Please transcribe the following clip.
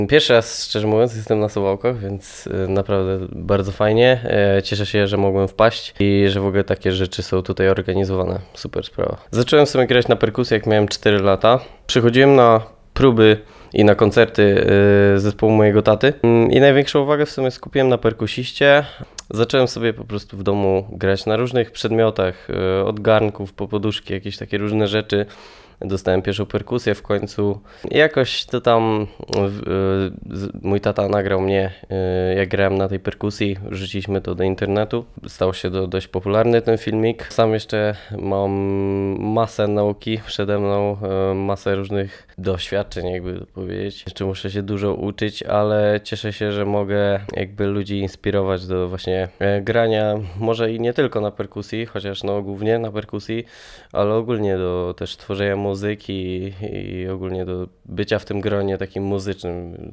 Pierwszy raz, szczerze mówiąc, jestem na Suwałkach, więc naprawdę bardzo fajnie. Cieszę się, że mogłem wpaść i że w ogóle takie rzeczy są tutaj organizowane. Super sprawa. Zacząłem sobie grać na perkusji, jak miałem 4 lata. Przychodziłem na próby i na koncerty zespołu mojego taty i największą uwagę w sumie skupiłem na perkusiście. Zacząłem sobie po prostu w domu grać na różnych przedmiotach, od garnków po poduszki, jakieś takie różne rzeczy. Dostałem pierwszą perkusję w końcu. I jakoś to tam mój tata nagrał mnie, jak grałem na tej perkusji, wrzuciliśmy to do internetu. Stał się dość popularny ten filmik. Sam jeszcze mam masę nauki przede mną, masę różnych doświadczeń, jakby to powiedzieć. Jeszcze muszę się dużo uczyć, ale cieszę się, że mogę jakby ludzi inspirować do właśnie grania, może i nie tylko na perkusji, chociaż no głównie na perkusji, ale ogólnie do też tworzenia muzyki i ogólnie do bycia w tym gronie takim muzycznym.